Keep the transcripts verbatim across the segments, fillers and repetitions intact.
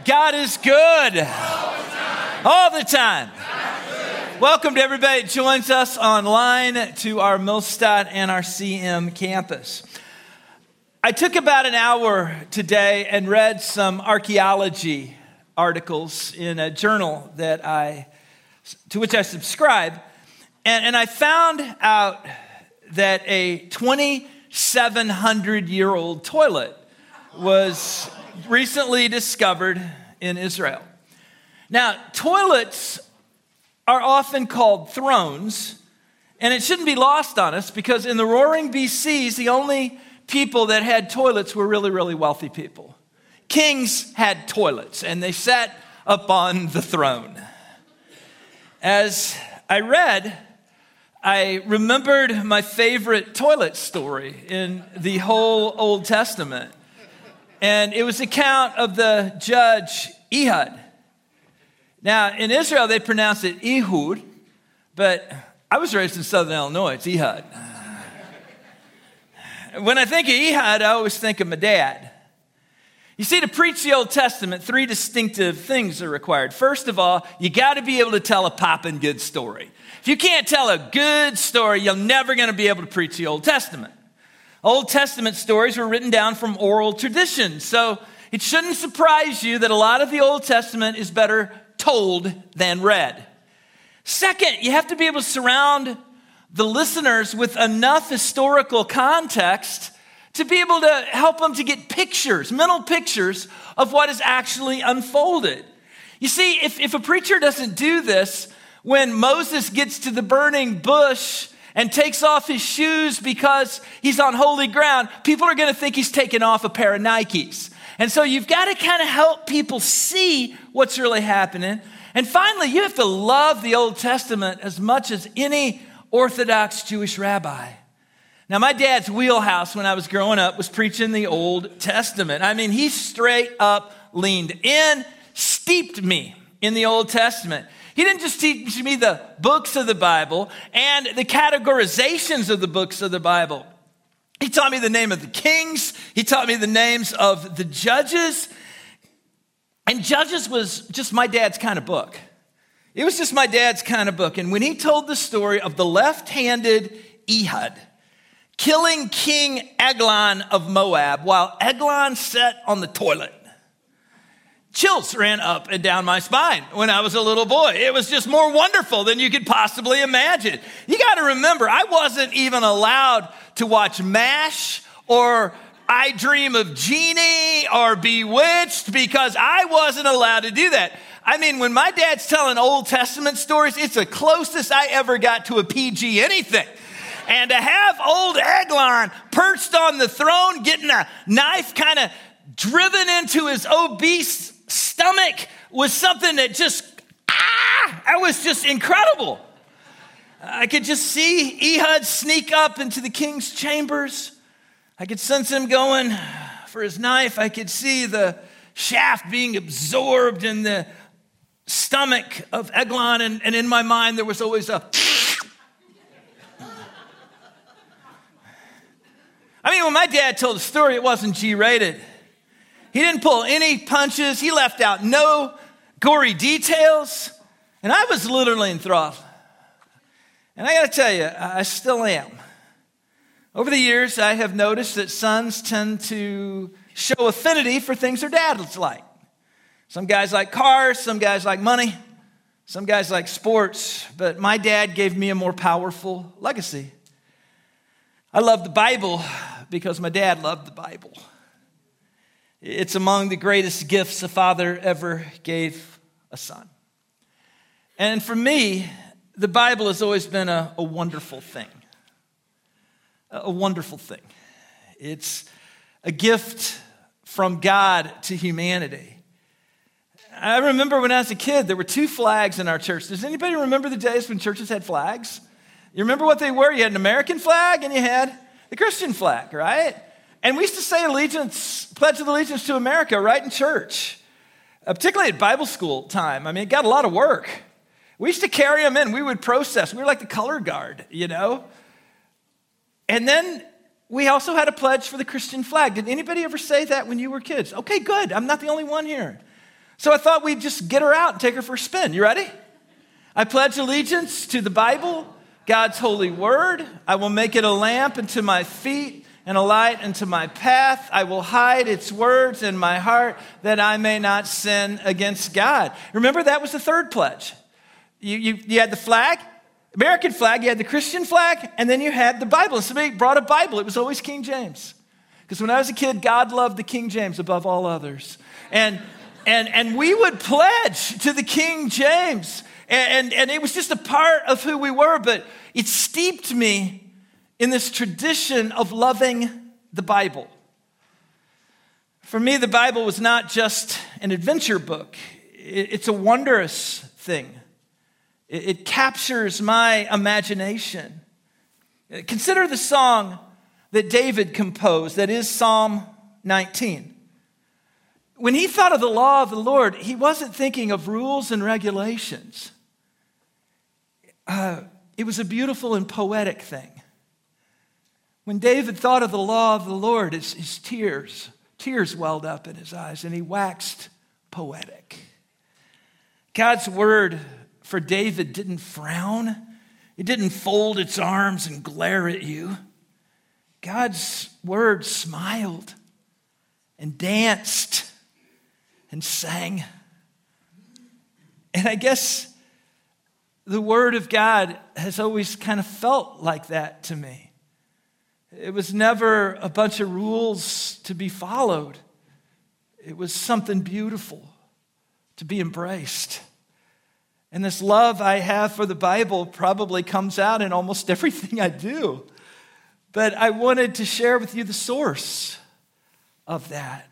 God is good. All the time. Welcome to everybody that joins us online to our Millstadt and our C M campus. I took about an hour today and read some archaeology articles in a journal that I, to which I subscribe, and, and I found out that a twenty-seven hundred year old toilet was recently discovered in Israel. Now, toilets are often called thrones, and it shouldn't be lost on us because in the roaring B Cs, the only people that had toilets were really, really wealthy people. Kings had toilets, and they sat up on the throne. As I read, I remembered my favorite toilet story in the whole Old Testament. And it was the account of the judge Ehud. Now, in Israel, they pronounce it Ehud, but I was raised in Southern Illinois. It's Ehud. When I think of Ehud, I always think of my dad. You see, to preach the Old Testament, three distinctive things are required. First of all, you got to be able to tell a poppin' good story. If you can't tell a good story, you're never going to be able to preach the Old Testament. Old Testament stories were written down from oral tradition, so it shouldn't surprise you that a lot of the Old Testament is better told than read. Second, you have to be able to surround the listeners with enough historical context to be able to help them to get pictures, mental pictures of what is actually unfolded. You see, if, if a preacher doesn't do this, when Moses gets to the burning bush and takes off his shoes because he's on holy ground, people are going to think he's taking off a pair of Nikes. And so you've got to kind of help people see what's really happening. And finally, you have to love the Old Testament as much as any Orthodox Jewish rabbi. Now, my dad's wheelhouse when I was growing up was preaching the Old Testament. I mean, he straight up leaned in, steeped me in the Old Testament. He didn't just teach me the books of the Bible and the categorizations of the books of the Bible. He taught me the name of the kings. He taught me the names of the judges. And Judges was just my dad's kind of book. It was just my dad's kind of book. And when he told the story of the left-handed Ehud killing King Eglon of Moab while Eglon sat on the toilet, chills ran up and down my spine when I was a little boy. It was just more wonderful than you could possibly imagine. You got to remember, I wasn't even allowed to watch MASH or I Dream of Jeannie or Bewitched because I wasn't allowed to do that. I mean, when my dad's telling Old Testament stories, it's the closest I ever got to a P G anything. And to have old Eglon perched on the throne, getting a knife kind of driven into his obese stomach was something that just, ah, that was just incredible. I could just see Ehud sneak up into the king's chambers. I could sense him going for his knife. I could see the shaft being absorbed in the stomach of Eglon, and, and in my mind there was always a I mean, when my dad told the story, it wasn't G-rated. He didn't pull any punches. He left out no gory details. And I was literally enthralled. And I got to tell you, I still am. Over the years, I have noticed that sons tend to show affinity for things their dads like. Some guys like cars, some guys like money, some guys like sports. But my dad gave me a more powerful legacy. I love the Bible because my dad loved the Bible. It's among the greatest gifts a father ever gave a son. And for me, the Bible has always been a, a wonderful thing. A wonderful thing. It's a gift from God to humanity. I remember when I was a kid, there were two flags in our church. Does anybody remember the days when churches had flags? You remember what they were? You had an American flag and you had the Christian flag, right? And we used to say allegiance, pledge of allegiance to America right in church, uh, particularly at Bible school time. I mean, it got a lot of work. We used to carry them in. We would process. We were like the color guard, you know? And then we also had a pledge for the Christian flag. Did anybody ever say that when you were kids? Okay, good. I'm not the only one here. So I thought we'd just get her out and take her for a spin. You ready? I pledge allegiance to the Bible, God's holy word. I will make it a lamp unto my feet and a light unto my path. I will hide its words in my heart that I may not sin against God. Remember, that was the third pledge. You, you, you had the flag, American flag, you had the Christian flag, and then you had the Bible. Somebody brought a Bible. It was always King James. Because when I was a kid, God loved the King James above all others. And, and, and we would pledge to the King James. And, and, and it was just a part of who we were, but it steeped me in this tradition of loving the Bible. For me, the Bible was not just an adventure book. It's a wondrous thing. It captures my imagination. Consider the song that David composed, that is Psalm nineteen. When he thought of the law of the Lord, he wasn't thinking of rules and regulations. Uh, it was a beautiful and poetic thing. When David thought of the law of the Lord, his, his tears, tears welled up in his eyes, and he waxed poetic. God's word for David didn't frown. It didn't fold its arms and glare at you. God's word smiled and danced and sang. And I guess the word of God has always kind of felt like that to me. It was never a bunch of rules to be followed. It was something beautiful to be embraced. And this love I have for the Bible probably comes out in almost everything I do. But I wanted to share with you the source of that.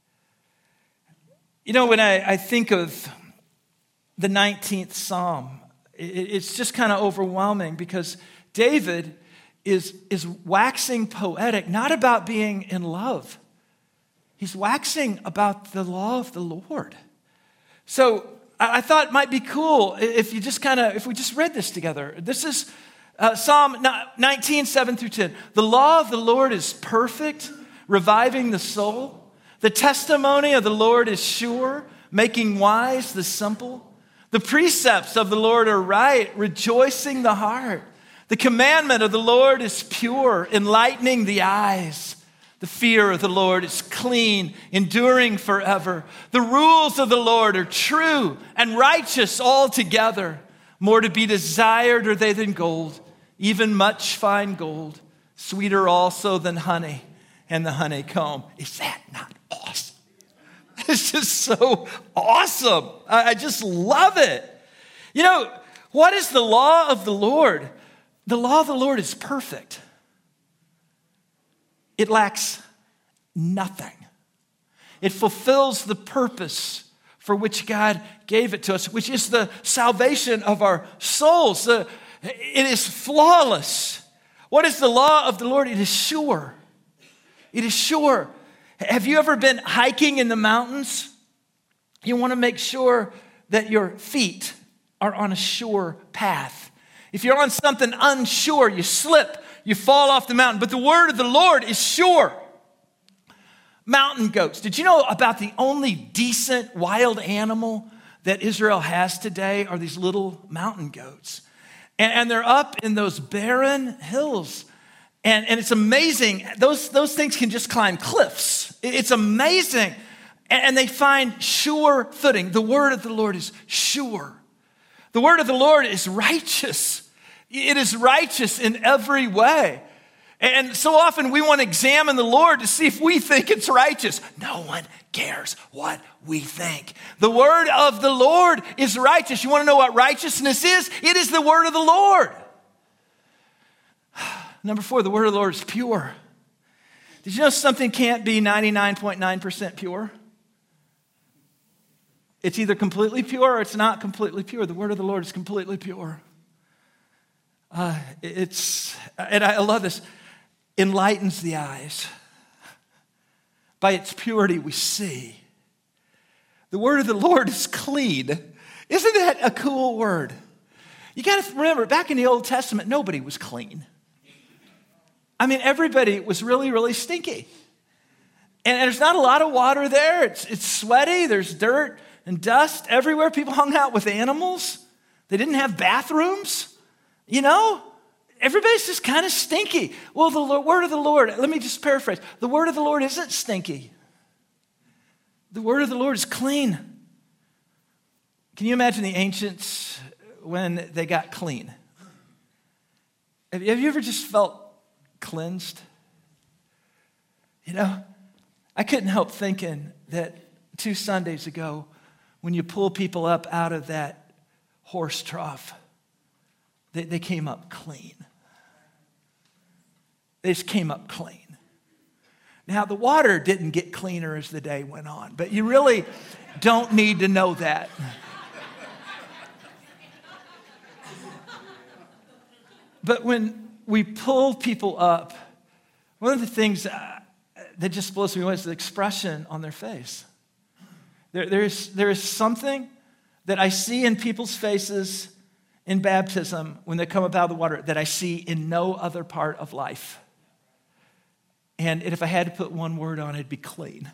You know, when I, I think of the nineteenth Psalm, it, it's just kind of overwhelming because David is, is waxing poetic, not about being in love. He's waxing about the law of the Lord. So I thought it might be cool if you just kind of, if we just read this together. This is uh, Psalm nineteen, seven through ten. The law of the Lord is perfect, reviving the soul. The testimony of the Lord is sure, making wise the simple. The precepts of the Lord are right, rejoicing the heart. The commandment of the Lord is pure, enlightening the eyes. The fear of the Lord is clean, enduring forever. The rules of the Lord are true and righteous altogether. More to be desired are they than gold, even much fine gold. Sweeter also than honey and the honeycomb. Is that not awesome? It's just so awesome. I just love it. You know, what is the law of the Lord? The law of the Lord is perfect. It lacks nothing. It fulfills the purpose for which God gave it to us, which is the salvation of our souls. It is flawless. What is the law of the Lord? It is sure. It is sure. Have you ever been hiking in the mountains? You want to make sure that your feet are on a sure path. If you're on something unsure, you slip, you fall off the mountain. But the word of the Lord is sure. Mountain goats. Did you know about the only decent wild animal that Israel has today are these little mountain goats? And, and they're up in those barren hills. And, and it's amazing. Those, those things can just climb cliffs. It's amazing. And, and they find sure footing. The word of the Lord is sure. The word of the Lord is righteous. It is righteous in every way. And so often we want to examine the Lord to see if we think it's righteous. No one cares what we think. The word of the Lord is righteous. You want to know what righteousness is? It is the word of the Lord. Number four, the word of the Lord is pure. Did you know something can't be ninety-nine point nine percent pure? It's either completely pure or it's not completely pure. The word of the Lord is completely pure. Uh, it's, and I love this, enlightens the eyes. By its purity we see. The word of the Lord is clean. Isn't that a cool word? You got to remember, back in the Old Testament, nobody was clean. I mean, everybody was really, really stinky. And there's not a lot of water there. It's, it's sweaty. There's dirt. and dust everywhere. People hung out with animals. They didn't have bathrooms, you know? Everybody's just kind of stinky. Well, the Lord, word of the Lord, let me just paraphrase. The word of the Lord isn't stinky. The word of the Lord is clean. Can you imagine the ancients when they got clean? Have you, have you ever just felt cleansed? You know, I couldn't help thinking that two Sundays ago, when you pull people up out of that horse trough, they, they came up clean. They just came up clean. Now, the water didn't get cleaner as the day went on, but you really don't need to know that. But when we pull people up, one of the things uh, that just blows me away is the expression on their face. There, there, is, there is something that I see in people's faces in baptism when they come up out of the water that I see in no other part of life. And if I had to put one word on it, it'd be clean.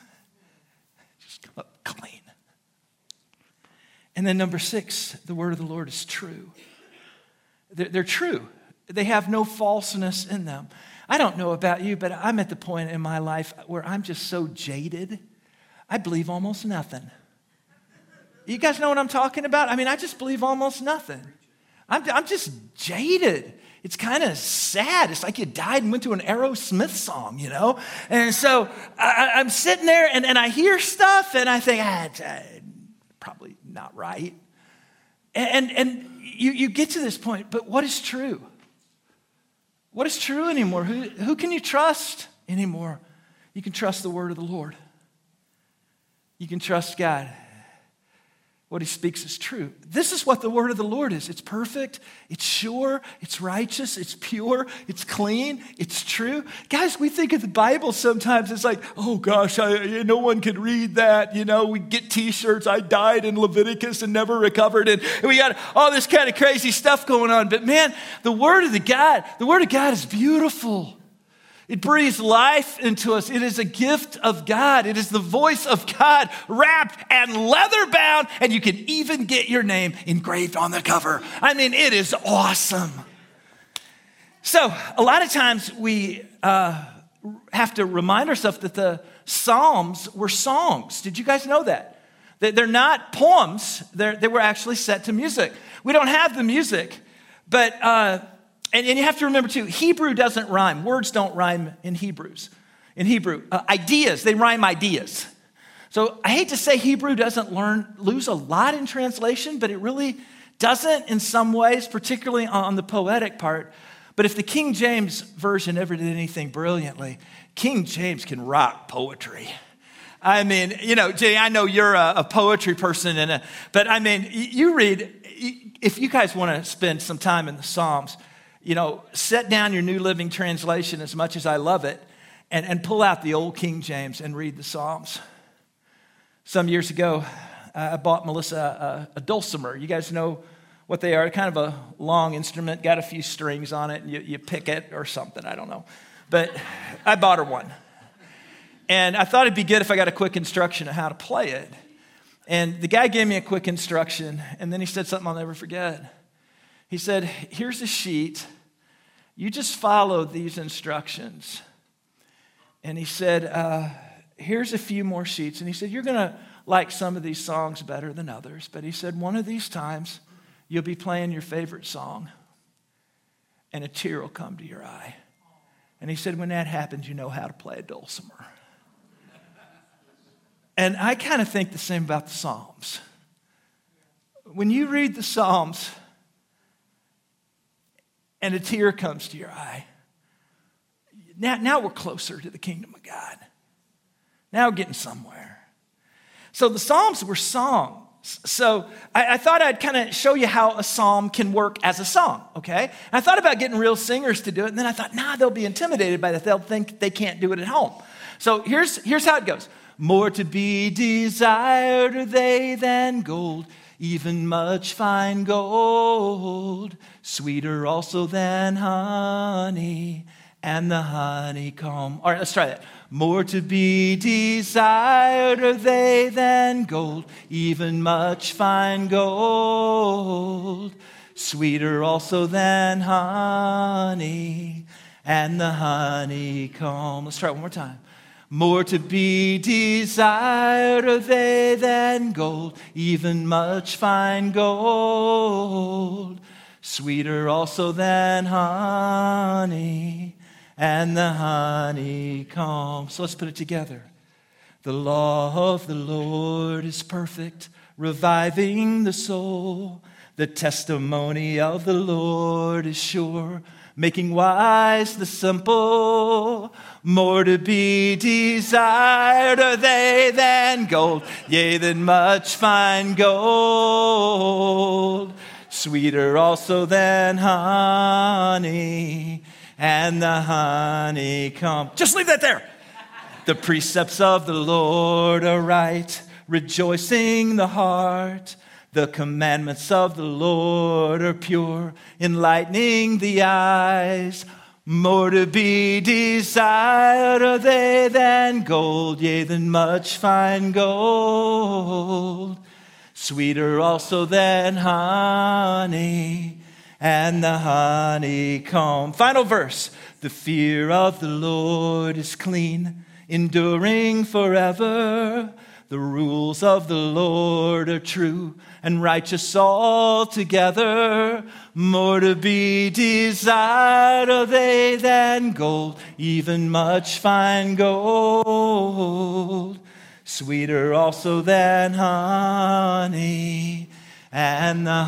Just come up clean. And then number six, the word of the Lord is true. They're, they're true. They have no falseness in them. I don't know about you, but I'm at the point in my life where I'm just so jaded, I believe almost nothing. You guys know what I'm talking about? I mean, I just believe almost nothing. I'm, I'm just jaded. It's kind of sad. It's like you died and went to an Aerosmith song, you know? And so I, I'm sitting there and, and I hear stuff and I think, ah, it's uh, probably not right. And, and you, you get to this point, but what is true? What is true anymore? Who, who can you trust anymore? You can trust the word of the Lord. You can trust God. What he speaks is true. This is what the word of the Lord is. It's perfect, it's sure, it's righteous, it's pure, it's clean, it's true. Guys, we think of the Bible sometimes, it's like, oh gosh, I, no one can read that. You know, we get t-shirts, I died in Leviticus and never recovered. And we got all this kind of crazy stuff going on. But man, the word of the God, the word of God is beautiful. It breathes life into us. It is a gift of God. It is the voice of God wrapped and leather bound, and you can even get your name engraved on the cover. I mean, it is awesome. So a lot of times we uh, have to remind ourselves that the Psalms were songs. Did you guys know that? They're not poems. They're, they were actually set to music. We don't have the music, but... Uh, And, and you have to remember too, Hebrew doesn't rhyme. Words don't rhyme in Hebrews. In Hebrew, uh, ideas, they rhyme ideas. So I hate to say Hebrew doesn't learn, lose a lot in translation, but it really doesn't in some ways, particularly on the poetic part. But if the King James Version ever did anything brilliantly, King James can rock poetry. I mean, you know, Jay, I know you're a, a poetry person, and a, but I mean, you read, if you guys want to spend some time in the Psalms, you know, set down your New Living Translation as much as I love it and, and pull out the old King James and read the Psalms. Some years ago, uh, I bought Melissa a, a dulcimer. You guys know what they are, kind of a long instrument, got a few strings on it, and you, you pick it or something, I don't know. But I bought her one. And I thought it'd be good if I got a quick instruction on how to play it. And the guy gave me a quick instruction, and then he said something I'll never forget. He said, here's a sheet. You just follow these instructions. And he said, uh, here's a few more sheets. And he said, you're going to like some of these songs better than others. But he said, one of these times, you'll be playing your favorite song, and a tear will come to your eye. And he said, when that happens, you know how to play a dulcimer. And I kind of think the same about the Psalms. When you read the Psalms, and a tear comes to your eye. Now, now we're closer to the kingdom of God. Now we're getting somewhere. So the Psalms were songs. So I, I thought I'd kind of show you how a psalm can work as a song, okay? And I thought about getting real singers to do it, and then I thought, nah, they'll be intimidated by that. They'll think they can't do it at home. So here's, here's how it goes. More to be desired are they than gold, even much fine gold, sweeter also than honey and the honeycomb. All right, let's try that. More to be desired are they than gold, even much fine gold. Sweeter also than honey and the honeycomb. Let's try it one more time. More to be desired are they than gold, even much fine gold. Sweeter also than honey and the honeycomb. So let's put it together. The law of the Lord is perfect, reviving the soul. The testimony of the Lord is sure, making wise the simple. More to be desired are they than gold, yea, than much fine gold. Sweeter also than honey and the honeycomb. Just leave that there. The precepts of the Lord are right, rejoicing the heart. The commandments of the Lord are pure, enlightening the eyes. More to be desired are they than gold, yea, than much fine gold. Sweeter also than honey and the honeycomb. Final verse. The fear of the Lord is clean, enduring forever. The rules of the Lord are true and righteous altogether. More to be desired are they than gold, even much fine gold. Sweeter also than honey and the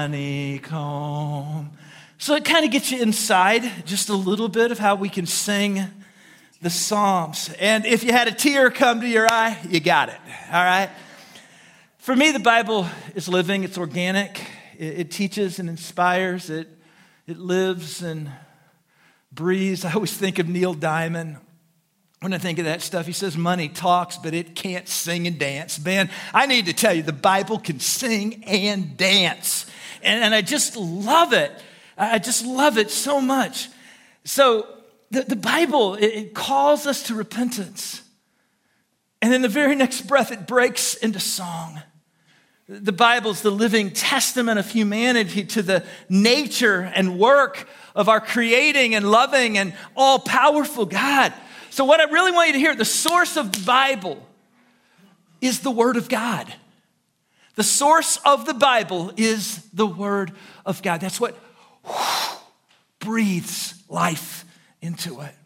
honeycomb. So it kind of gets you inside just a little bit of how we can sing the Psalms. And if you had a tear come to your eye, you got it, all right? For me, the Bible is living, it's organic, it, it teaches and inspires, it, it lives and breathes. I always think of Neil Diamond when I think of that stuff. He says money talks, but it can't sing and dance. Man, I need to tell you, the Bible can sing and dance. And, and I just love it. I just love it so much. So the, the Bible, it, it calls us to repentance. And in the very next breath, it breaks into song. The Bible is the living testament of humanity to the nature and work of our creating and loving and all-powerful God. So what I really want you to hear, the source of the Bible is the Word of God. The source of the Bible is the Word of God. That's what whew, breathes life into it.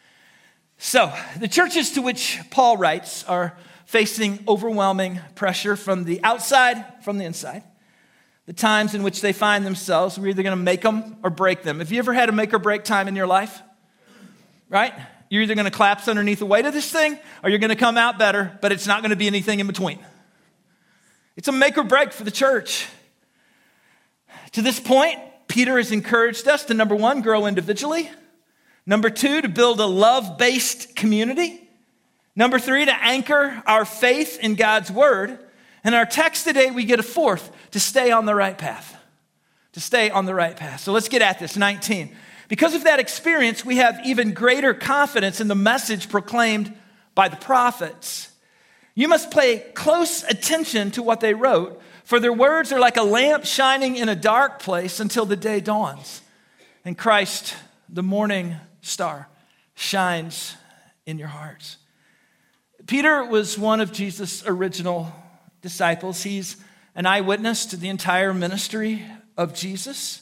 So the churches to which Paul writes are facing overwhelming pressure from the outside, from the inside. The times in which they find themselves, we're either going to make them or break them. Have you ever had a make or break time in your life? Right? You're either going to collapse underneath the weight of this thing or you're going to come out better, but it's not going to be anything in between. It's a make or break for the church. To this point, Peter has encouraged us to, number one, grow individually. Number two, to build a love-based community. Number three, to anchor our faith in God's word. And our text today, we get a fourth, to stay on the right path. To stay on the right path. So let's get at this, nineteen. Because of that experience, we have even greater confidence in the message proclaimed by the prophets. You must pay close attention to what they wrote, for their words are like a lamp shining in a dark place until the day dawns. And Christ, the morning star, shines in your hearts. Peter was one of Jesus' original disciples. He's an eyewitness to the entire ministry of Jesus.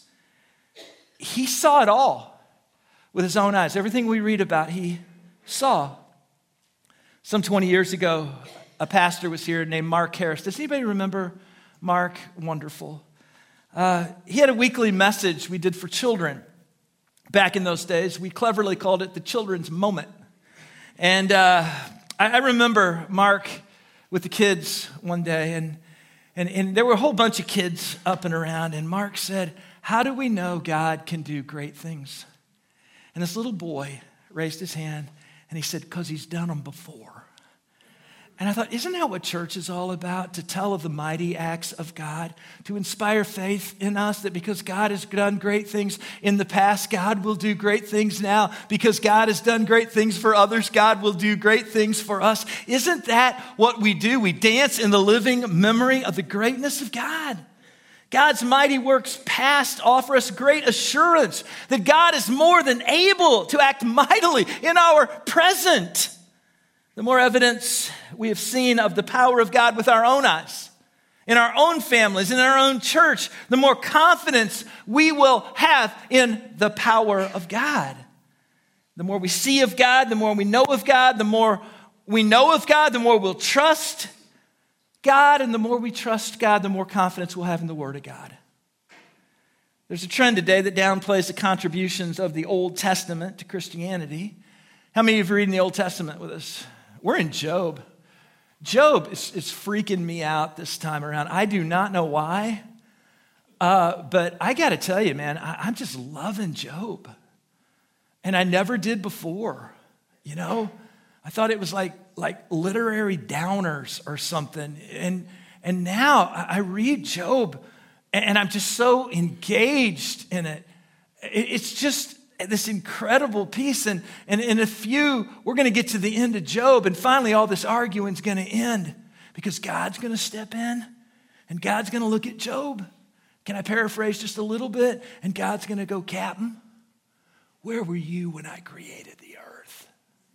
He saw it all with his own eyes. Everything we read about, he saw. Some twenty years ago, a pastor was here named Mark Harris. Does anybody remember Mark? Wonderful. Uh, he had a weekly message we did for children. Back in those days, we cleverly called it the Children's Moment. And uh, I, I remember Mark with the kids one day, and, and, and there were a whole bunch of kids up and around, and Mark said, "How do we know God can do great things?" And this little boy raised his hand, and he said, "Because he's done them before." And I thought, isn't that what church is all about? To tell of the mighty acts of God, to inspire faith in us that because God has done great things in the past, God will do great things now. Because God has done great things for others, God will do great things for us. Isn't that what we do? We dance in the living memory of the greatness of God. God's mighty works past offer us great assurance that God is more than able to act mightily in our present. The more evidence we have seen of the power of God with our own eyes, in our own families, in our own church, the more confidence we will have in the power of God. The more we see of God, the more we know of God, the more we know of God, the more we'll trust God, and the more we trust God, the more confidence we'll have in the Word of God. There's a trend today that downplays the contributions of the Old Testament to Christianity. How many of you are reading the Old Testament with us? We're in Job. Job is, is freaking me out this time around. I do not know why, uh, but I got to tell you, man, I, I'm just loving Job. And I never did before, you know? I thought it was like, like literary downers or something. And, and now I read Job, and I'm just so engaged in it. It's just this incredible piece. And, and in a few, we're going to get to the end of Job. And finally, all this arguing's going to end because God's going to step in and God's going to look at Job. Can I paraphrase just a little bit? And God's going to go, Captain, where were you when I created the earth?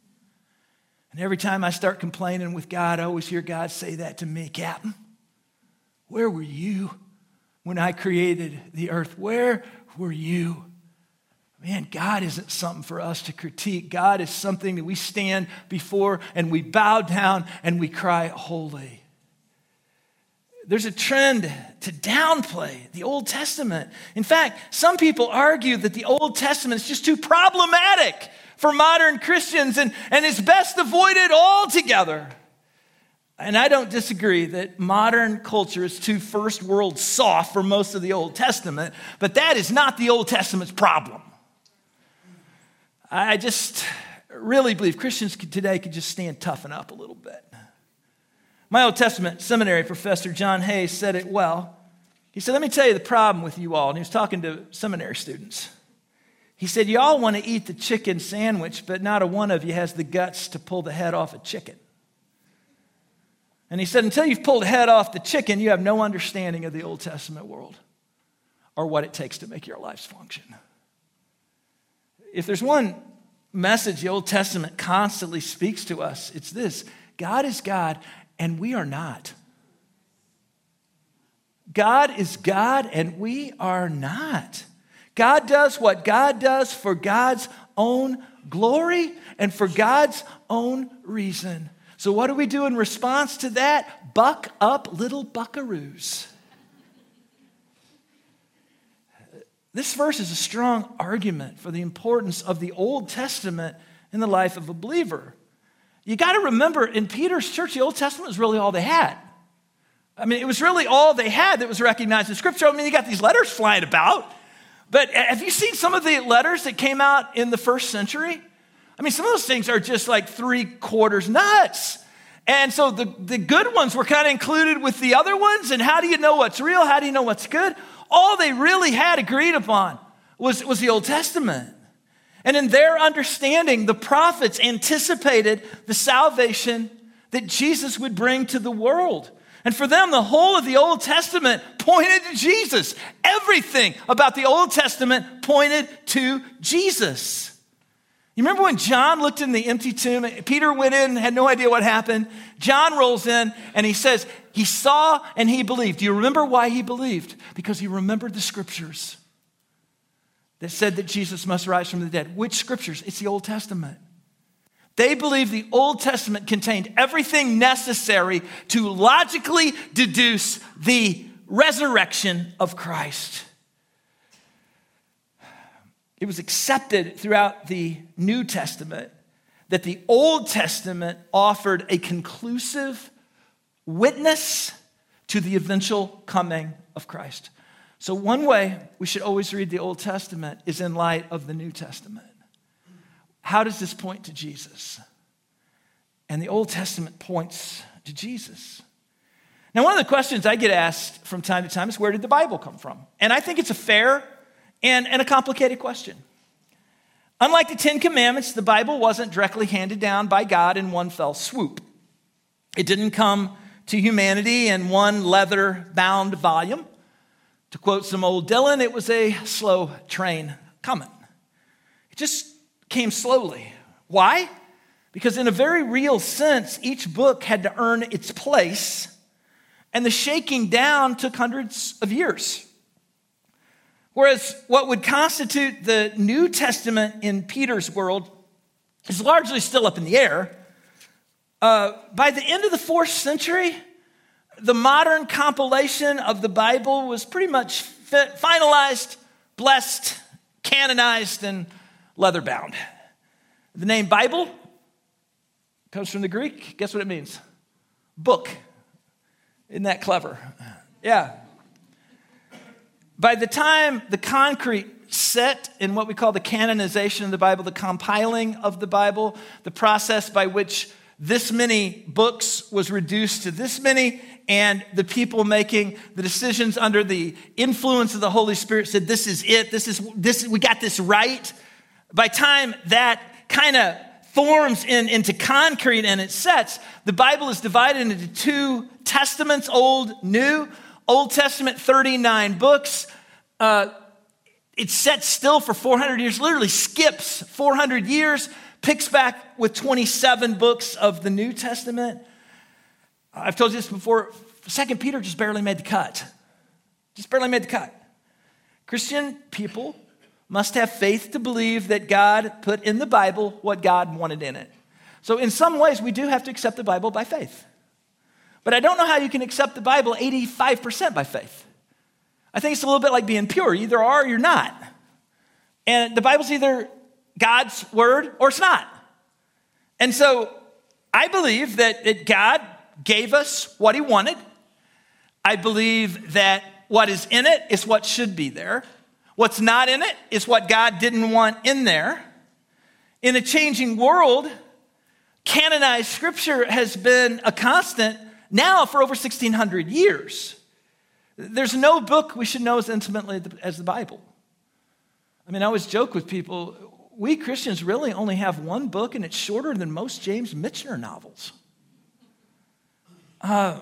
And every time I start complaining with God, I always hear God say that to me, Captain, where were you when I created the earth? Where were you? Man, God isn't something for us to critique. God is something that we stand before and we bow down and we cry, holy. There's a trend to downplay the Old Testament. In fact, some people argue that the Old Testament is just too problematic for modern Christians and, and is best avoided altogether. And I don't disagree that modern culture is too first world soft for most of the Old Testament, but that is not the Old Testament's problem. I just really believe Christians today could just stand toughen up a little bit. My Old Testament seminary professor, John Hayes, said it well. He said, let me tell you the problem with you all. And he was talking to seminary students. He said, you all want to eat the chicken sandwich, but not a one of you has the guts to pull the head off a chicken. And he said, until you've pulled the head off the chicken, you have no understanding of the Old Testament world or what it takes to make your lives function. If there's one message the Old Testament constantly speaks to us, it's this: God is God and we are not. God is God and we are not. God does what God does for God's own glory and for God's own reason. So what do we do in response to that? Buck up, little buckaroos. This verse is a strong argument for the importance of the Old Testament in the life of a believer. You got to remember, in Peter's church, the Old Testament was really all they had. I mean, it was really all they had that was recognized in Scripture. I mean, you got these letters flying about. But have you seen some of the letters that came out in the first century? I mean, some of those things are just like three quarters nuts. And so the, the good ones were kind of included with the other ones. And how do you know what's real? How do you know what's good? All they really had agreed upon was, was the Old Testament. And in their understanding, the prophets anticipated the salvation that Jesus would bring to the world. And for them, the whole of the Old Testament pointed to Jesus. Everything about the Old Testament pointed to Jesus. You remember when John looked in the empty tomb? Peter went in, had no idea what happened. John rolls in and he says, he saw and he believed. Do you remember why he believed? Because he remembered the scriptures that said that Jesus must rise from the dead. Which scriptures? It's the Old Testament. They believed the Old Testament contained everything necessary to logically deduce the resurrection of Christ. It was accepted throughout the New Testament that the Old Testament offered a conclusive witness to the eventual coming of Christ. So one way we should always read the Old Testament is in light of the New Testament. How does this point to Jesus? and the Old Testament points to Jesus. Now, one of the questions I get asked from time to time is, where did the Bible come from? And I think it's a fair and, and a complicated question. Unlike the Ten Commandments, the Bible wasn't directly handed down by God in one fell swoop. It didn't come to humanity in one leather-bound volume. To quote some old Dylan, it was a slow train coming. It just came slowly. Why? Because in a very real sense, each book had to earn its place, and the shaking down took hundreds of years. Whereas what would constitute the New Testament in Peter's world is largely still up in the air. Uh, by the end of the fourth century, the modern compilation of the Bible was pretty much fi- finalized, blessed, canonized, and leather-bound. The name Bible comes from the Greek. Guess what it means? Book. Isn't that clever? Yeah. By the time the concrete set in what we call the canonization of the Bible, the compiling of the Bible, the process by which this many books was reduced to this many, and the people making the decisions under the influence of the Holy Spirit said, this is it, this is this, we got this right. By time that kind of forms in, into concrete and it sets, the Bible is divided into two testaments, Old, New. Old Testament, thirty-nine books. Uh, it sets still for four hundred years, literally skips four hundred years, picks back with twenty-seven books of the New Testament. I've told you this before, Second Peter just barely made the cut. Just barely made the cut. Christian people must have faith to believe that God put in the Bible what God wanted in it. So in some ways, we do have to accept the Bible by faith. But I don't know how you can accept the Bible eighty-five percent by faith. I think it's a little bit like being pure. You either are or you're not. And the Bible's either God's word or it's not. And so I believe that, that God gave us what he wanted. I believe that what is in it is what should be there. What's not in it is what God didn't want in there. In a changing world, canonized scripture has been a constant now for over sixteen hundred years. There's no book we should know as intimately as the Bible. I mean, I always joke with people, we Christians really only have one book and it's shorter than most James Michener novels. Uh,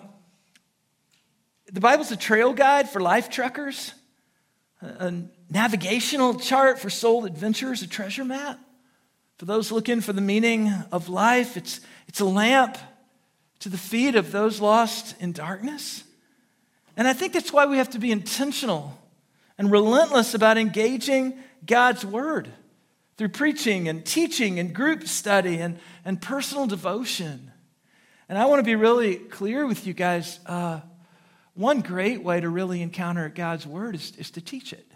the Bible's a trail guide for life trekkers, a navigational chart for soul adventurers, a treasure map for those looking for the meaning of life. It's, it's a lamp to the feet of those lost in darkness. And I think that's why we have to be intentional and relentless about engaging God's word through preaching and teaching and group study and, and personal devotion. And I want to be really clear with you guys. Uh, one great way to really encounter God's word is, is to teach it.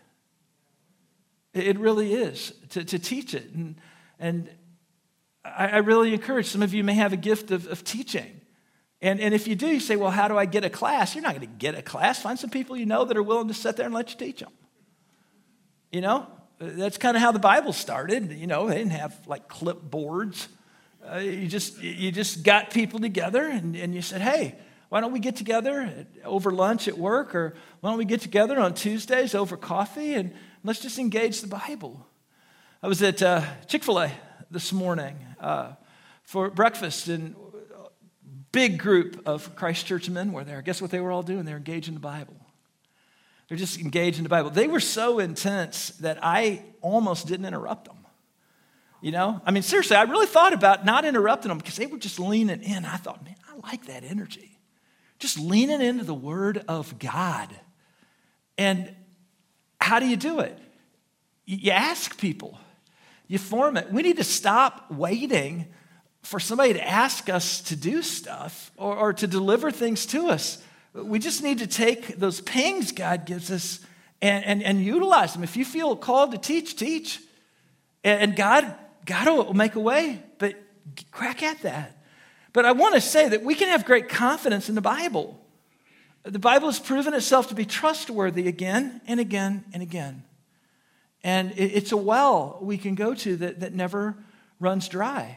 It really is, to, to teach it. And, and I, I really encourage, some of you may have a gift of, of teaching. And, and if you do, you say, well, how do I get a class? You're not going to get a class. Find some people you know that are willing to sit there and let you teach them. You know, that's kind of how the Bible started. You know, they didn't have like clipboards. Uh, you just you just got people together and, and you said, hey, why don't we get together over lunch at work, or why don't we get together on Tuesdays over coffee and let's just engage the Bible. I was at uh, Chick-fil-A this morning uh, for breakfast, and big group of Christ Church men were there. Guess what they were all doing? They were engaged in the Bible. They're just engaged in the Bible. They were so intense that I almost didn't interrupt them. You know? I mean, seriously, I really thought about not interrupting them because they were just leaning in. I thought, man, I like that energy. Just leaning into the Word of God. And how do you do it? You ask people. You form it. We need to stop waiting for somebody to ask us to do stuff or, or to deliver things to us. We just need to take those pings God gives us and, and, and utilize them. If you feel called to teach, teach. And God, God will make a way, but crack at that. But I want to say that we can have great confidence in the Bible. The Bible has proven itself to be trustworthy again and again and again. And it's a well we can go to that, that never runs dry.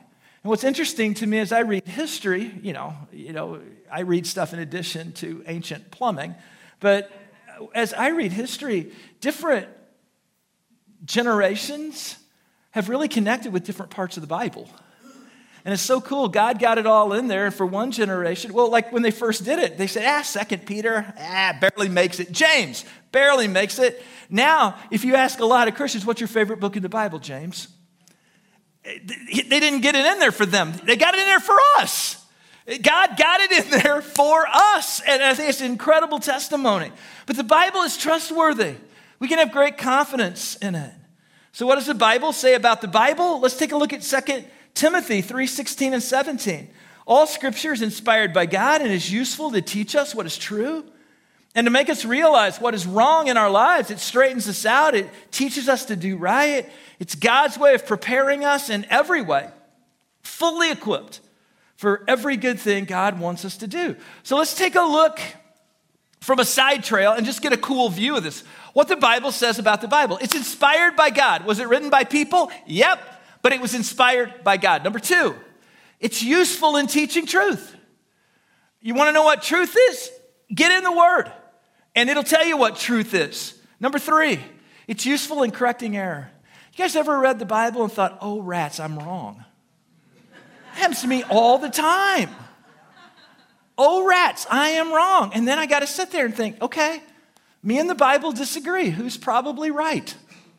And what's interesting to me as I read history, you know, you know, I read stuff in addition to ancient plumbing, but as I read history, different generations have really connected with different parts of the Bible. And it's so cool. God got it all in there for one generation. Well, like when they first did it, they said, ah, Second Peter, ah, barely makes it. James, barely makes it. Now, if you ask a lot of Christians, what's your favorite book in the Bible, James? They didn't get it in there for them. They got it in there for us. God got it in there for us. And I think it's an incredible testimony. But the Bible is trustworthy. We can have great confidence in it. So what does the Bible say about the Bible? Let's take a look at Second Timothy three sixteen and seventeen. All scripture is inspired by God and is useful to teach us what is true and to make us realize what is wrong in our lives. It straightens us out. It teaches us to do right. It's God's way of preparing us in every way, fully equipped for every good thing God wants us to do. So let's take a look from a side trail and just get a cool view of this. What the Bible says about the Bible. It's inspired by God. Was it written by people? Yep. But it was inspired by God. Number two, it's useful in teaching truth. You want to know what truth is? Get in the Word, and it'll tell you what truth is. Number three, it's useful in correcting error. You guys ever read the Bible and thought, oh, rats, I'm wrong? It happens to me all the time. Oh, rats, I am wrong. And then I got to sit there and think, okay, me and the Bible disagree. Who's probably right?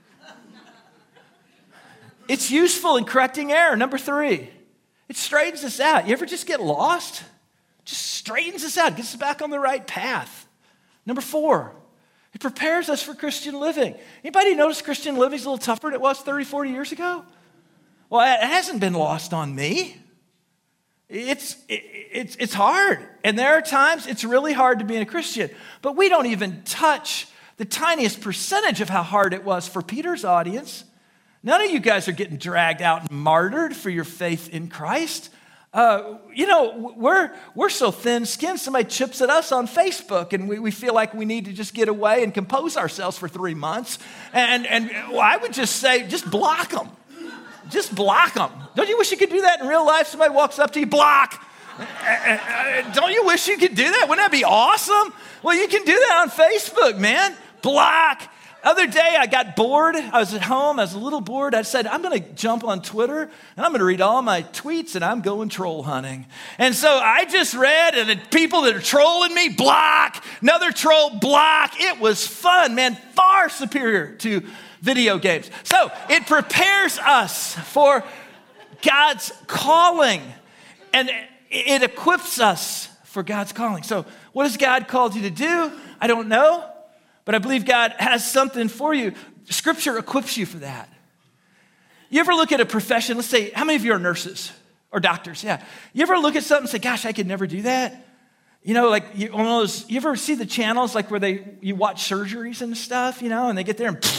It's useful in correcting error. Number three, it straightens us out. You ever just get lost? Just straightens us out, gets us back on the right path. Number four, it prepares us for Christian living. Anybody notice Christian living is a little tougher than it was thirty, forty years ago? Well, it hasn't been lost on me. It's, it, it's, it's hard. And there are times it's really hard to be a Christian. But we don't even touch the tiniest percentage of how hard it was for Peter's audience. None of you guys are getting dragged out and martyred for your faith in Christ. Uh, you know, we're we're so thin-skinned, somebody chips at us on Facebook, and we, we feel like we need to just get away and compose ourselves for three months. And, and well, I would just say, just block them. Just block them. Don't you wish you could do that in real life? Somebody walks up to you, block. Don't you wish you could do that? Wouldn't that be awesome? Well, you can do that on Facebook, man. Block. Other day, I got bored. I was at home. I was a little bored. I said, I'm going to jump on Twitter, and I'm going to read all my tweets, and I'm going troll hunting. And so I just read, and the people that are trolling me, block. Another troll, block. It was fun, man, far superior to video games. So it prepares us for God's calling, and it equips us for God's calling. So what has God called you to do? I don't know. But I believe God has something for you. Scripture equips you for that. You ever look at a profession, let's say, how many of you are nurses or doctors? Yeah. You ever look at something and say, gosh, I could never do that? You know, like you, one of those, you ever see the channels like where they you watch surgeries and stuff, you know, and they get there and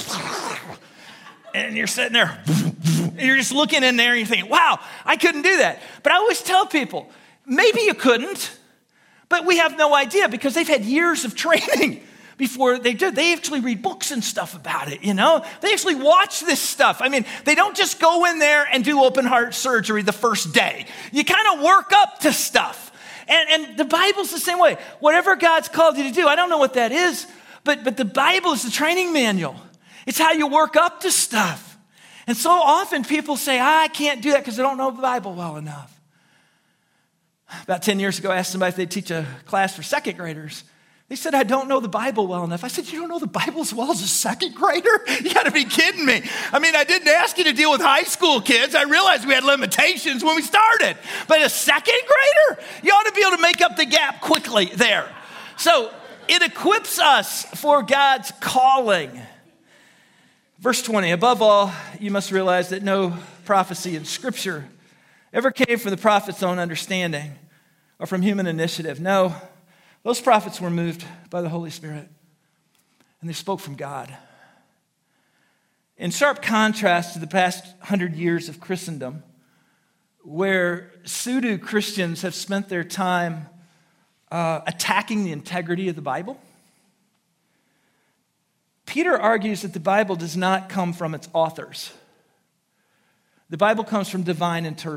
and you're sitting there, and you're just looking in there and you're thinking, wow, I couldn't do that. But I always tell people, maybe you couldn't, but we have no idea because they've had years of training before they do. They actually read books and stuff about it, you know? They actually watch this stuff. I mean, they don't just go in there and do open heart surgery the first day. You kind of work up to stuff. And, and the Bible's the same way. Whatever God's called you to do, I don't know what that is, but, but the Bible is the training manual. It's how you work up to stuff. And so often people say, ah, I can't do that because I don't know the Bible well enough. About ten years ago, I asked somebody if they'd teach a class for second graders. They said, I don't know the Bible well enough. I said, you don't know the Bible as well as a second grader? You got to be kidding me. I mean, I didn't ask you to deal with high school kids. I realized we had limitations when we started. But a second grader? You ought to be able to make up the gap quickly there. So it equips us for God's calling. Verse twenty, above all, you must realize that no prophecy in Scripture ever came from the prophet's own understanding or from human initiative. No. Those prophets were moved by the Holy Spirit, and they spoke from God. In sharp contrast to the past hundred years of Christendom, where pseudo-Christians have spent their time uh, attacking the integrity of the Bible, Peter argues that the Bible does not come from its authors. The Bible comes from divine inter-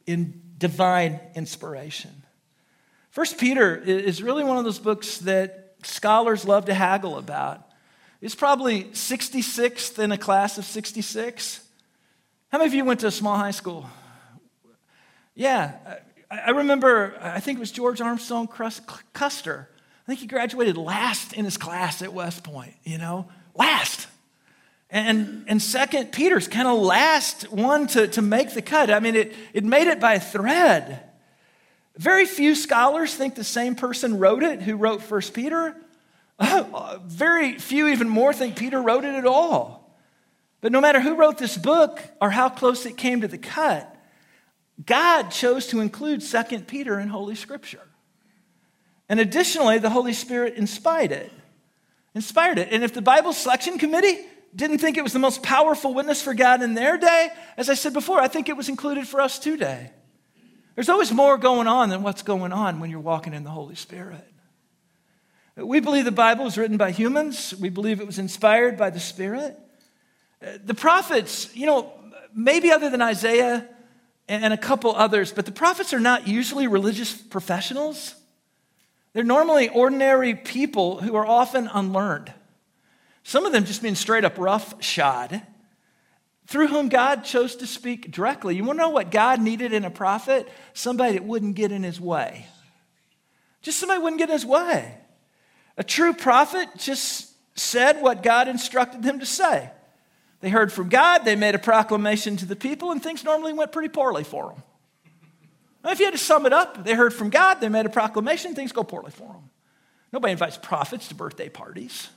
in divine inspiration. First Peter is really one of those books that scholars love to haggle about. It's probably sixty-sixth in a class of sixty-six. How many of you went to a small high school? Yeah, I remember, I think it was George Armstrong Custer. I think he graduated last in his class at West Point, you know, last. And, and second, Peter's kind of last one to, to make the cut. I mean, it, it made it by a thread. Very few scholars think the same person wrote it who wrote First Peter. Uh, very few even more think Peter wrote it at all. But no matter who wrote this book or how close it came to the cut, God chose to include Second Peter in Holy Scripture. And additionally, the Holy Spirit inspired it. Inspired it. And if the Bible Selection Committee didn't think it was the most powerful witness for God in their day, as I said before, I think it was included for us today. There's always more going on than what's going on when you're walking in the Holy Spirit. We believe the Bible was written by humans. We believe it was inspired by the Spirit. The prophets, you know, maybe other than Isaiah and a couple others, but the prophets are not usually religious professionals. They're normally ordinary people who are often unlearned. Some of them just being straight up roughshod, through whom God chose to speak directly. You want to know what God needed in a prophet? Somebody that wouldn't get in his way. Just somebody wouldn't get in his way. A true prophet just said what God instructed them to say. They heard from God, they made a proclamation to the people, and things normally went pretty poorly for them. Now, if you had to sum it up, they heard from God, they made a proclamation, things go poorly for them. Nobody invites prophets to birthday parties.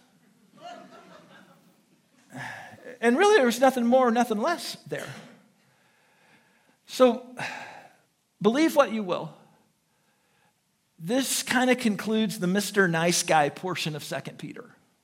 And really, there was nothing more, nothing less there. So, believe what you will. This kind of concludes the Mister Nice Guy portion of Second Peter.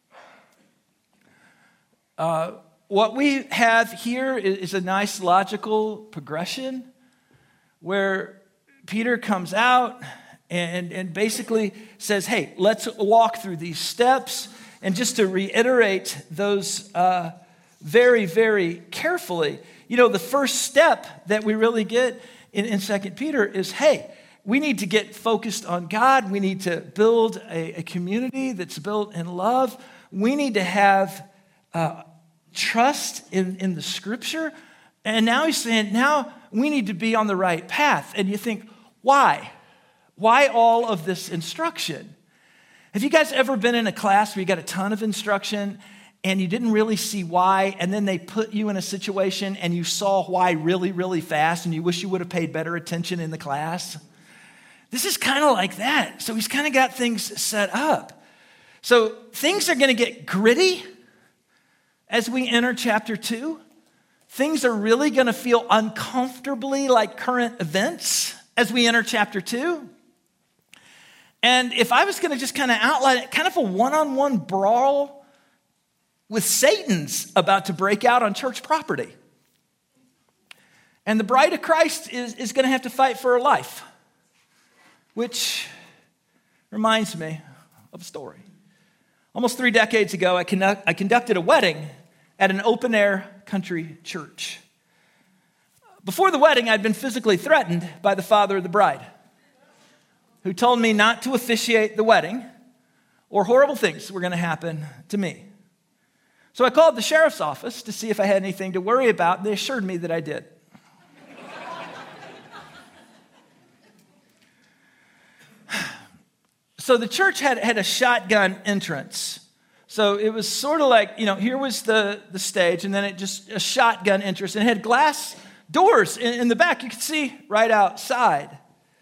Uh, what we have here is a nice logical progression where Peter comes out and, and basically says, hey, let's walk through these steps. And just to reiterate those uh, very, very carefully, you know, the first step that we really get in, in Second Peter is, hey, we need to get focused on God. We need to build a, a community that's built in love. We need to have uh, trust in, in the Scripture. And now he's saying, now we need to be on the right path. And you think, why? Why all of this instruction? Have you guys ever been in a class where you got a ton of instruction and you didn't really see why, and then they put you in a situation and you saw why really, really fast, and you wish you would have paid better attention in the class? This is kind of like that. So he's kind of got things set up. So things are going to get gritty as we enter chapter two. Things are really going to feel uncomfortably like current events as we enter chapter two. And if I was going to just kind of outline it, kind of a one-on-one brawl with Satan's about to break out on church property. And the bride of Christ is, is going to have to fight for her life. Which reminds me of a story. Almost three decades ago, I, conduct, I conducted a wedding at an open-air country church. Before the wedding, I'd been physically threatened by the father of the bride, who told me not to officiate the wedding or horrible things were going to happen to me. So I called the sheriff's office to see if I had anything to worry about, and they assured me that I did. So the church had, had a shotgun entrance. So it was sort of like, you know, here was the, the stage, and then it just, a shotgun entrance. And it had glass doors in, in the back. You could see right outside.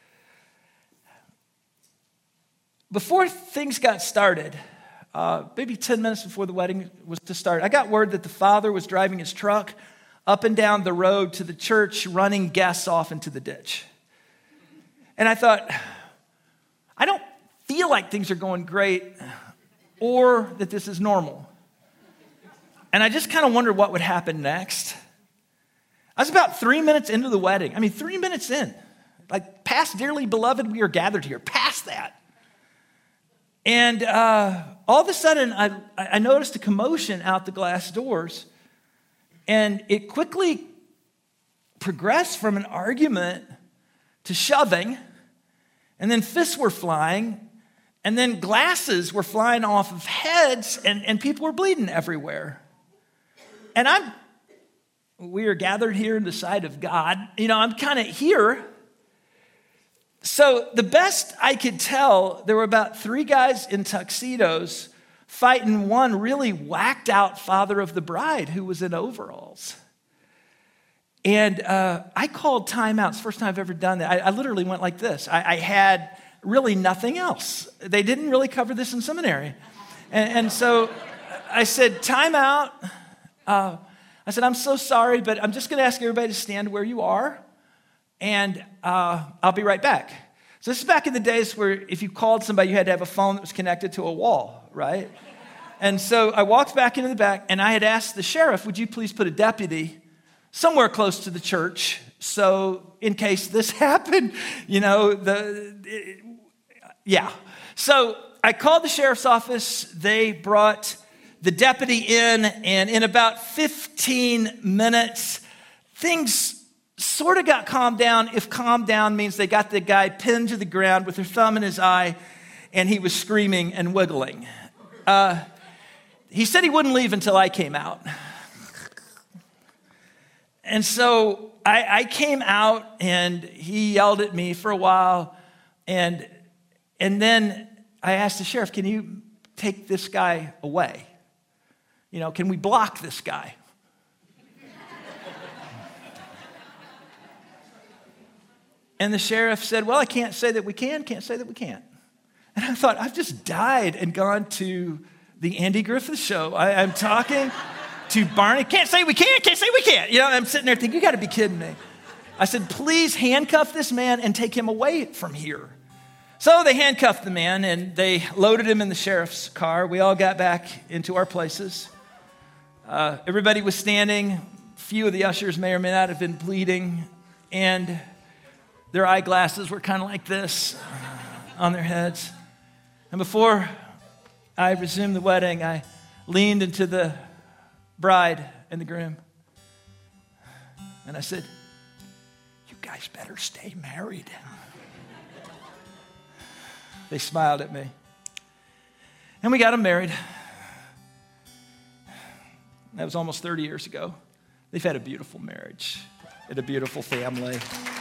Before things got started, uh, maybe ten minutes before the wedding was to start, I got word that the father was driving his truck up and down the road to the church, running guests off into the ditch. And I thought, I don't feel like things are going great or that this is normal. And I just kind of wondered what would happen next. I was about three minutes into the wedding. I mean, three minutes in. Like, past dearly beloved, we are gathered here. Past that. And uh, all of a sudden, I, I noticed a commotion out the glass doors. And it quickly progressed from an argument to shoving, and then fists were flying, and then glasses were flying off of heads, and, and people were bleeding everywhere. And I'm, we are gathered here in the sight of God. You know, I'm kind of here. So the best I could tell, there were about three guys in tuxedos fighting one really whacked out father of the bride who was in overalls. And uh, I called timeout. It's the first time I've ever done that. I, I literally went like this. I, I had really nothing else. They didn't really cover this in seminary. And, and so I said, timeout. Uh, I said, I'm so sorry, but I'm just going to ask everybody to stand where you are, and uh, I'll be right back. So this is back in the days where if you called somebody, you had to have a phone that was connected to a wall, right? And so I walked back into the back, and I had asked the sheriff, would you please put a deputy somewhere close to the church, so in case this happened, you know, the it, yeah. So I called the sheriff's office. They brought the deputy in, and in about fifteen minutes, things sort of got calmed down. If calmed down means they got the guy pinned to the ground with their thumb in his eye, and he was screaming and wiggling. Uh, he said he wouldn't leave until I came out. And so I, I came out, and he yelled at me for a while, and and then I asked the sheriff, can you take this guy away? You know, can we block this guy? And the sheriff said, well, I can't say that we can, can't say that we can't. And I thought, I've just died and gone to the Andy Griffith show. I, I'm talking to Barney, can't say we can, can't say we can't. You know, I'm sitting there thinking, you gotta be kidding me. I said, please handcuff this man and take him away from here. So they handcuffed the man, and they loaded him in the sheriff's car. We all got back into our places. Uh, everybody was standing. A few of the ushers may or may not have been bleeding, and their eyeglasses were kind of like this on their heads. And before I resumed the wedding, I leaned into the bride and the groom, and I said, you guys better stay married. They smiled at me, and we got them married. That was almost thirty years ago. They've had a beautiful marriage and a beautiful family.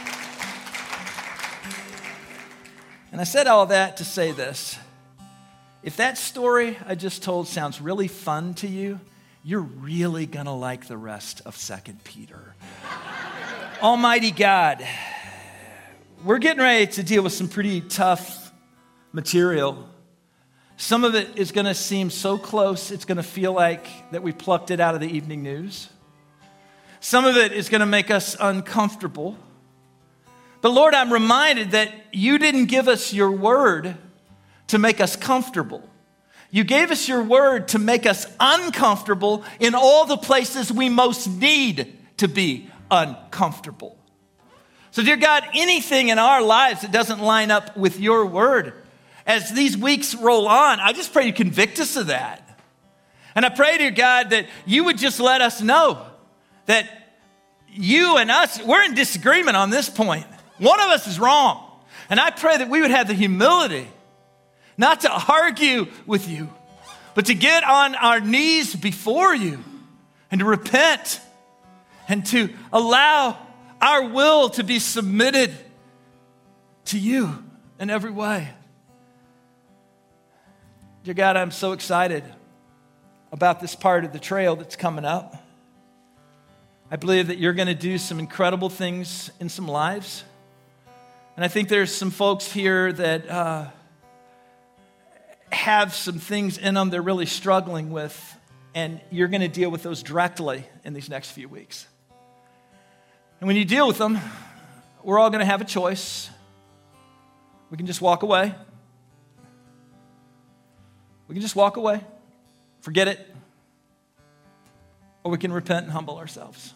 And I said all that to say this. If that story I just told sounds really fun to you, you're really going to like the rest of Second Peter. Almighty God, we're getting ready to deal with some pretty tough material. Some of it is going to seem so close, it's going to feel like that we plucked it out of the evening news. Some of it is going to make us uncomfortable. But Lord, I'm reminded that you didn't give us your word to make us comfortable. You gave us your word to make us uncomfortable in all the places we most need to be uncomfortable. So dear God, anything in our lives that doesn't line up with your word, as these weeks roll on, I just pray you convict us of that. And I pray, dear God, that you would just let us know that you and us, we're in disagreement on this point. One of us is wrong. And I pray that we would have the humility not to argue with you, but to get on our knees before you and to repent and to allow our will to be submitted to you in every way. Dear God, I'm so excited about this part of the trail that's coming up. I believe that you're going to do some incredible things in some lives. And I think there's some folks here that uh, have some things in them they're really struggling with, and you're going to deal with those directly in these next few weeks. And when you deal with them, we're all going to have a choice. We can just walk away. We can just walk away, forget it, or we can repent and humble ourselves.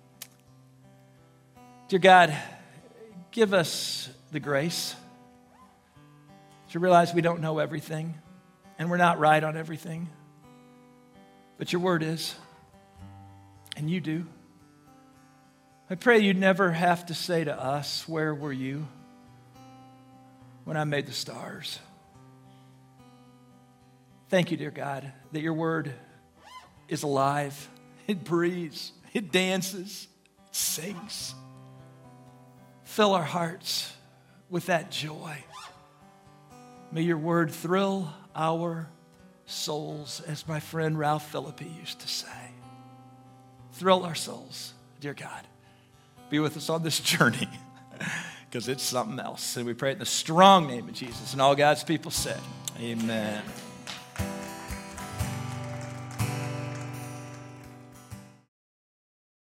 Dear God, give us the grace to realize we don't know everything and we're not right on everything, but your word is, and you do. I pray you'd never have to say to us, where were you when I made the stars? Thank you, dear God, that your word is alive. It breathes. It dances. It sings. Fill our hearts with that joy. May your word thrill our souls, as my friend Ralph Philippi used to say. Thrill our souls, dear God. Be with us on this journey, because it's something else. And we pray it in the strong name of Jesus. And all God's people said, amen.